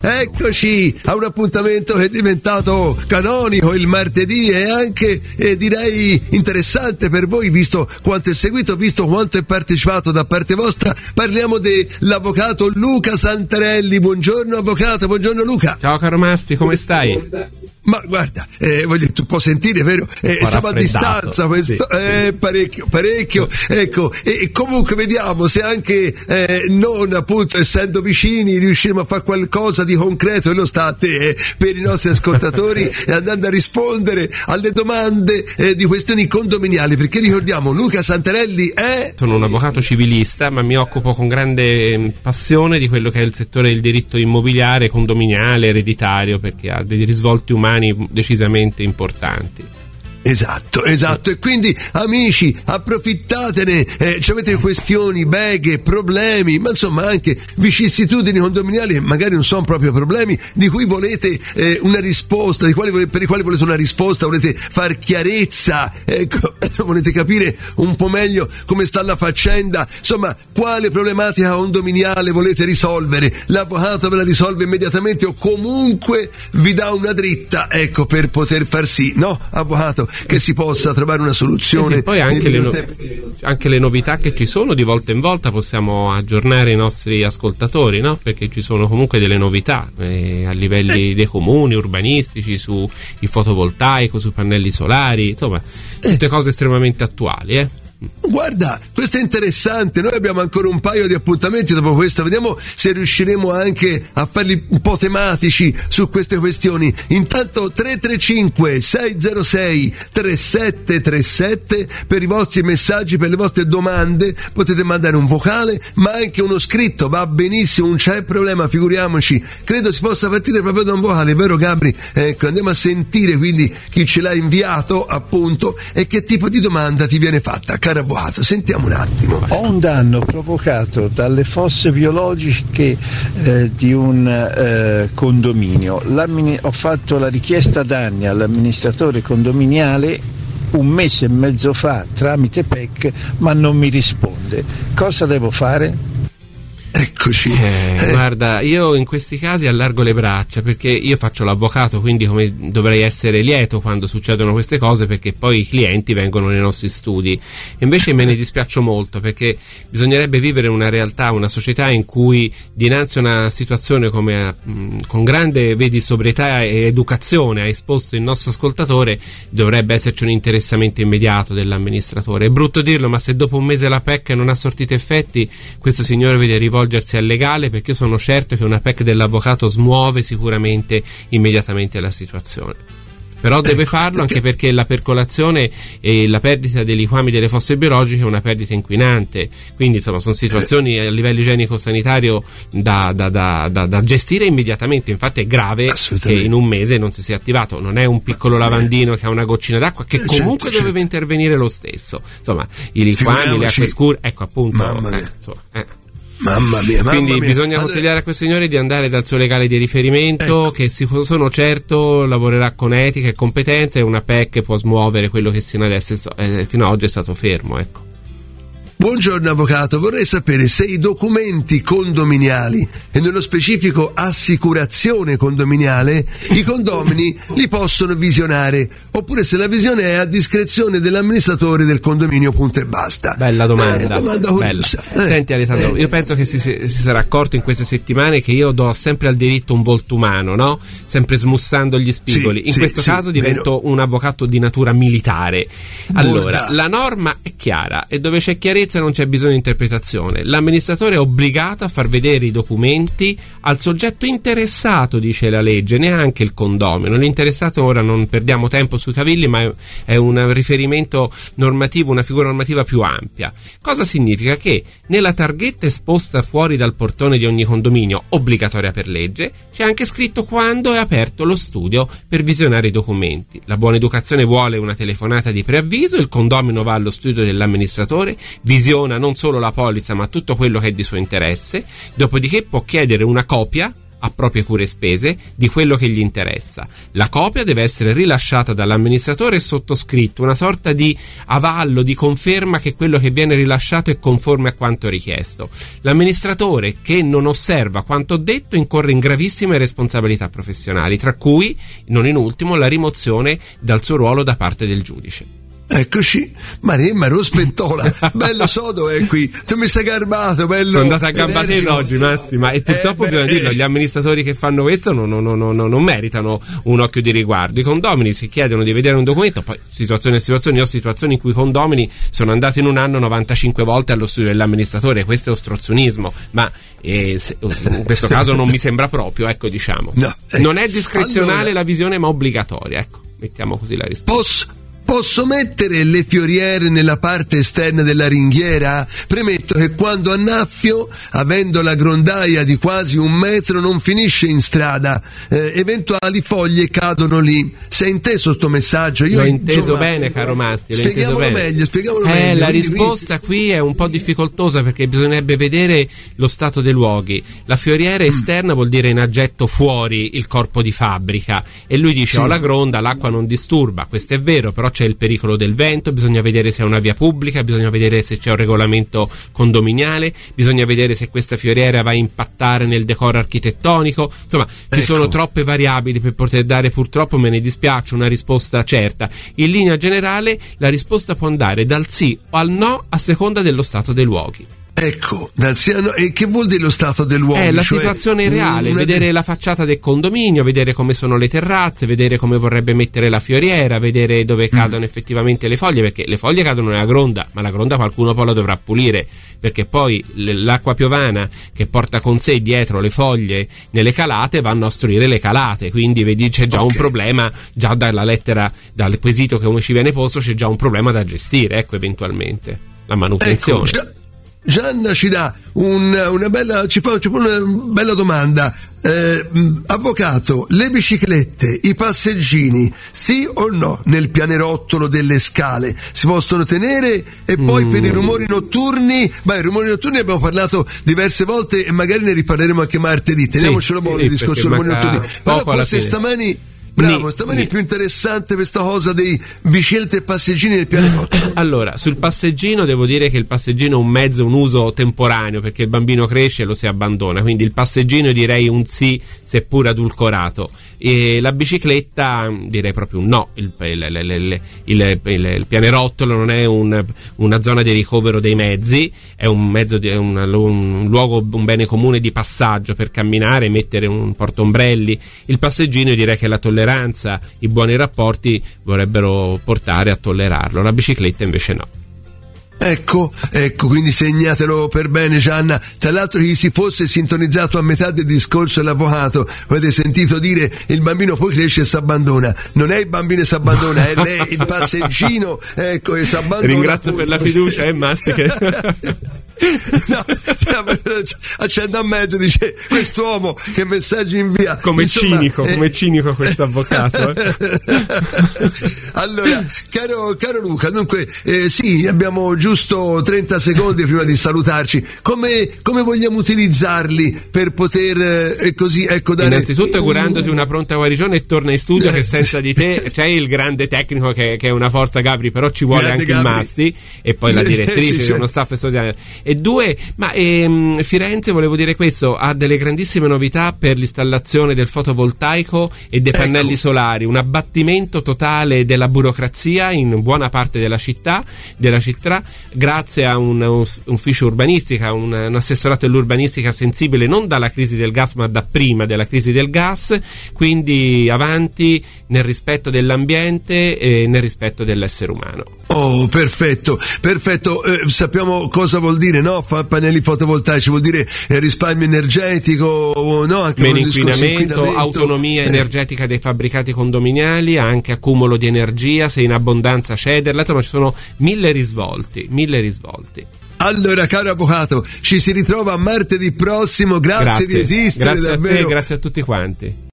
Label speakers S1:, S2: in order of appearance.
S1: eccoci a un appuntamento che è diventato canonico il martedì e anche direi interessante per voi, visto quanto è seguito, visto quanto è partecipato da parte vostra. Parliamo dell'avvocato Luca Santarelli. Buongiorno avvocato, buongiorno Luca.
S2: Ciao caro Masti, come stai?
S1: Ma guarda, tu puoi sentire, vero? Siamo a distanza, questo, sì. Parecchio, ecco, e comunque vediamo se anche non appunto essendo vicini riusciremo a fare qualcosa di concreto, e lo sta a te per i nostri ascoltatori andando a rispondere alle domande di questioni condominiali, perché ricordiamo Luca Santarelli è...
S2: Sono un avvocato civilista, ma mi occupo con grande passione di quello che è il settore del diritto immobiliare, condominiale, ereditario, perché ha dei risvolti umani decisamente importanti.
S1: Esatto, e quindi amici approfittatene, ci avete questioni, beghe, problemi, ma insomma anche vicissitudini condominiali e magari non sono proprio problemi di cui volete una risposta, per i quali volete una risposta, volete far chiarezza, ecco, volete capire un po' meglio come sta la faccenda, insomma quale problematica condominiale volete risolvere, l'avvocato ve la risolve immediatamente o comunque vi dà una dritta, ecco, per poter far sì, no avvocato, che si possa trovare una soluzione.
S2: Sì, poi anche le novità che ci sono, di volta in volta possiamo aggiornare i nostri ascoltatori, no? Perché ci sono comunque delle novità a livelli dei comuni, urbanistici, su il fotovoltaico, sui pannelli solari, insomma tutte cose estremamente attuali.
S1: Guarda, questo è interessante, noi abbiamo ancora un paio di appuntamenti dopo questo, vediamo se riusciremo anche a farli un po' tematici su queste questioni. Intanto 335 606 3737 per i vostri messaggi, per le vostre domande, potete mandare un vocale ma anche uno scritto, va benissimo, non c'è problema, figuriamoci, credo si possa partire proprio da un vocale, vero Gabri? Ecco, andiamo a sentire quindi chi ce l'ha inviato appunto e che tipo di domanda ti viene fatta. Caro avvocato, sentiamo un attimo.
S3: Ho un danno provocato dalle fosse biologiche di un condominio. Ho fatto la richiesta danni all'amministratore condominiale un mese e mezzo fa tramite PEC, ma non mi risponde. Cosa devo fare?
S1: Eccoci.
S2: Guarda, io in questi casi allargo le braccia, perché io faccio l'avvocato, quindi come dovrei essere lieto quando succedono queste cose, perché poi i clienti vengono nei nostri studi. Invece me ne dispiaccio molto, perché bisognerebbe vivere una realtà, una società in cui dinanzi a una situazione come con grande sobrietà e educazione ha esposto il nostro ascoltatore, dovrebbe esserci un interessamento immediato dell'amministratore. È brutto dirlo, ma se dopo un mese la PEC non ha sortito effetti, questo signore deve rivolgersi al legale, perché io sono certo che una PEC dell'avvocato smuove sicuramente immediatamente la situazione. Però deve farlo anche perché la percolazione e la perdita dei liquami delle fosse biologiche è una perdita inquinante, quindi insomma sono situazioni a livello igienico-sanitario da gestire immediatamente. Infatti è grave che in un mese non si sia attivato, non è un piccolo lavandino che ha una goccina d'acqua che comunque doveva intervenire lo stesso, insomma i liquami, le acque scure, ecco appunto,
S1: Mamma mia.
S2: Quindi bisogna consigliare a queso signore di andare dal suo legale di riferimento, ecco, che sono certo lavorerà con etica e competenza, e una PEC può smuovere quello che fino ad oggi è stato fermo, ecco.
S1: Buongiorno avvocato, vorrei sapere se i documenti condominiali e nello specifico assicurazione condominiale i condomini li possono visionare, oppure se la visione è a discrezione dell'amministratore del condominio, punto e basta.
S2: Bella domanda. Bella. Senti Alessandro, io penso che si sarà accorto in queste settimane che io do sempre al diritto un volto umano, no? Sempre smussando gli spigoli. In questo caso divento un avvocato di natura militare. Allora, la norma è chiara e dove c'è chiarezza non c'è bisogno di interpretazione. L'amministratore è obbligato a far vedere i documenti al soggetto interessato, dice la legge, neanche il condomino. L'interessato, ora non perdiamo tempo sui cavilli, ma è un riferimento normativo, una figura normativa più ampia. Cosa significa? Che nella targhetta esposta fuori dal portone di ogni condominio, obbligatoria per legge, c'è anche scritto quando è aperto lo studio per visionare i documenti. La buona educazione vuole una telefonata di preavviso, il condomino va allo studio dell'amministratore, visiona non solo la polizza ma tutto quello che è di suo interesse, dopodiché può chiedere una copia a proprie cure e spese di quello che gli interessa. La copia deve essere rilasciata dall'amministratore e sottoscritto, una sorta di avallo, di conferma che quello che viene rilasciato è conforme a quanto richiesto. L'amministratore che non osserva quanto detto incorre in gravissime responsabilità professionali, tra cui, non in ultimo, la rimozione dal suo ruolo da parte del giudice.
S1: Eccoci, Maremma Rospettola, bello sodo è qui, tu mi sei garbato, bello.
S2: Sono andato a gambatello oggi, Massima, e purtroppo bisogna dirlo, gli amministratori che fanno questo non meritano un occhio di riguardo. I condomini si chiedono di vedere un documento, poi situazioni, io ho situazioni in cui i condomini sono andati in un anno 95 volte allo studio dell'amministratore, questo è ostruzionismo, ma in questo caso non mi sembra proprio, ecco, diciamo. No, non è discrezionale allora, la visione, ma obbligatoria, ecco, mettiamo così la risposta.
S1: Posso mettere le fioriere nella parte esterna della ringhiera? Premetto che quando annaffio, avendo la grondaia di quasi 1 metro, non finisce in strada. Eventuali foglie cadono lì. Se hai inteso sto messaggio?
S2: L'ho inteso bene, caro Masti.
S1: Spieghiamolo meglio.
S2: La risposta qui è un po' difficoltosa perché bisognerebbe vedere lo stato dei luoghi. La fioriera esterna vuol dire in aggetto fuori il corpo di fabbrica. E lui dice: ho la gronda, l'acqua non disturba. Questo è vero, però c'è il pericolo del vento, bisogna vedere se è una via pubblica, bisogna vedere se c'è un regolamento condominiale, bisogna vedere se questa fioriera va a impattare nel decoro architettonico. Insomma, ci sono troppe variabili per poter dare, purtroppo me ne dispiace, una risposta certa. In linea generale la risposta può andare dal sì o al no a seconda dello stato dei luoghi.
S1: Ecco, e che vuol dire lo stato del luogo?
S2: La situazione reale, vedere la facciata del condominio, vedere come sono le terrazze, vedere come vorrebbe mettere la fioriera, vedere dove cadono effettivamente le foglie, perché le foglie cadono nella gronda, ma la gronda qualcuno poi la dovrà pulire, perché poi l'acqua piovana che porta con sé dietro le foglie nelle calate vanno a ostruire le calate, quindi vedi c'è già un problema, già dalla lettera, dal quesito che come ci viene posto c'è già un problema da gestire, ecco, eventualmente la manutenzione.
S1: Ecco, Gianna ci dà una bella domanda. Avvocato, le biciclette, i passeggini, sì o no nel pianerottolo delle scale si possono tenere? E poi per i rumori notturni, i rumori notturni abbiamo parlato diverse volte e magari ne riparleremo anche martedì, teniamocelo buono il discorso rumori notturni, però forse stamani è più interessante questa cosa dei biciclette e passeggini nel pianerottolo.
S2: Allora, sul passeggino devo dire che il passeggino è un mezzo, un uso temporaneo, perché il bambino cresce e lo si abbandona, quindi il passeggino direi un sì, seppur adulcorato. E la bicicletta direi proprio un no. Il pianerottolo non è una zona di ricovero dei mezzi, è un mezzo un luogo, un bene comune di passaggio per camminare, mettere un portaombrelli. Il passeggino direi che la tolleranza, i buoni rapporti vorrebbero portare a tollerarlo, la bicicletta invece no.
S1: Ecco, quindi segnatelo per bene, Gianna. Tra l'altro, chi si fosse sintonizzato a metà del discorso dell'avvocato, avete sentito dire il bambino poi cresce e si abbandona. Non è il bambino e si abbandona, è lei, il passeggino, ecco, e si abbandona.
S2: Ringrazio per la fiducia, Massi.
S1: No, accende a mezzo, dice quest'uomo che messaggi invia.
S2: Come cinico questo avvocato.
S1: Allora, caro Luca, dunque sì, abbiamo giusto 30 secondi prima di salutarci. Come vogliamo utilizzarli per poter così, ecco, dare.
S2: Innanzitutto augurandoti una pronta guarigione e torna in studio, che senza di te c'è il grande tecnico che è una forza, Gabri, però ci vuole grande anche Gabri. Il Masti e poi la direttrice, sì, uno staff studiare. E due, Firenze, volevo dire questo, ha delle grandissime novità per l'installazione del fotovoltaico e dei pannelli solari, un abbattimento totale della burocrazia in buona parte della città, grazie a un ufficio urbanistica, un assessorato dell'urbanistica sensibile non dalla crisi del gas ma da prima della crisi del gas, quindi avanti nel rispetto dell'ambiente e nel rispetto dell'essere umano.
S1: Oh, perfetto. Sappiamo cosa vuol dire, no? Pannelli fotovoltaici vuol dire risparmio energetico, no? Anche
S2: meno inquinamento, autonomia energetica dei fabbricati condominiali, anche accumulo di energia, se in abbondanza cederla, ma ci sono mille risvolti.
S1: Allora, caro avvocato, ci si ritrova martedì prossimo, grazie di esistere,
S2: grazie
S1: davvero.
S2: Grazie a tutti quanti.